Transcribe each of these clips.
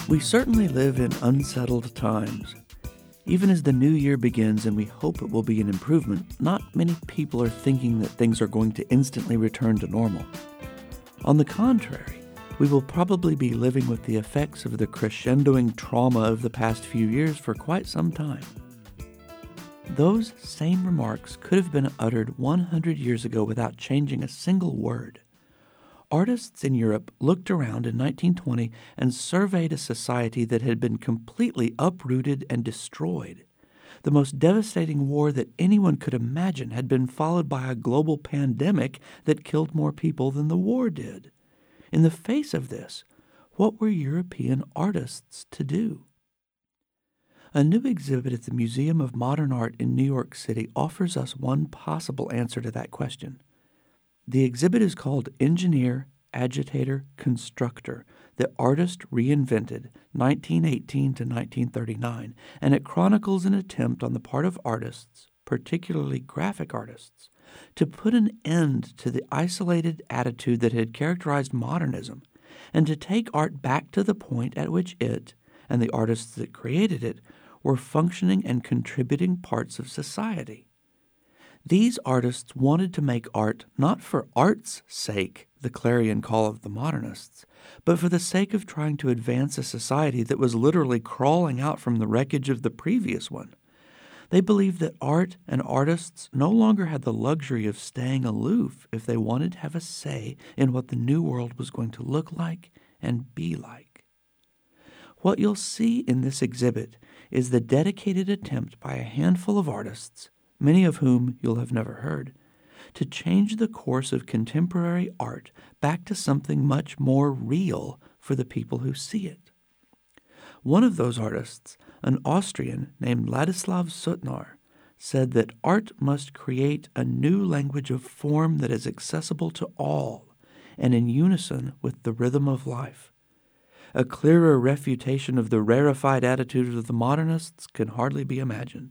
We certainly live in unsettled times. Even as the new year begins and we hope it will be an improvement, not many people are thinking that things are going to instantly return to normal. On the contrary, we will probably be living with the effects of the crescendoing trauma of the past few years for quite some time. Those same remarks could have been uttered 100 years ago without changing a single word. Artists in Europe looked around in 1920 and surveyed a society that had been completely uprooted and destroyed. The most devastating war that anyone could imagine had been followed by a global pandemic that killed more people than the war did. In the face of this, what were European artists to do? A new exhibit at the Museum of Modern Art in New York City offers us one possible answer to that question. The exhibit is called Engineer, Agitator, Constructor, The Artist Reinvented, 1918 to 1939, and it chronicles an attempt on the part of artists, particularly graphic artists, to put an end to the isolated attitude that had characterized modernism, and to take art back to the point at which it, and the artists that created it, were functioning and contributing parts of society. These artists wanted to make art not for art's sake, the clarion call of the modernists, but for the sake of trying to advance a society that was literally crawling out from the wreckage of the previous one. They believed that art and artists no longer had the luxury of staying aloof if they wanted to have a say in what the new world was going to look like and be like. What you'll see in this exhibit is the dedicated attempt by a handful of artists, many of whom you'll have never heard, to change the course of contemporary art back to something much more real for the people who see it. One of those artists, an Austrian named Ladislav Suttner, said that art must create a new language of form that is accessible to all and in unison with the rhythm of life. A clearer refutation of the rarefied attitude of the modernists can hardly be imagined.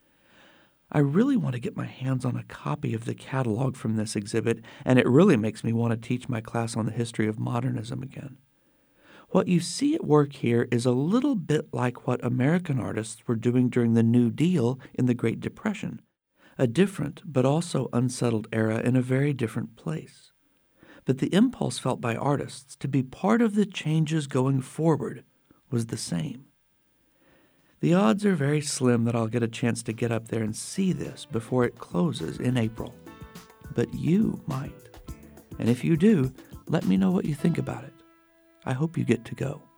I really want to get my hands on a copy of the catalog from this exhibit, and it really makes me want to teach my class on the history of modernism again. What you see at work here is a little bit like what American artists were doing during the New Deal in the Great Depression, a different but also unsettled era in a very different place. But the impulse felt by artists to be part of the changes going forward was the same. The odds are very slim that I'll get a chance to get up there and see this before it closes in April. But you might. And if you do, let me know what you think about it. I hope you get to go.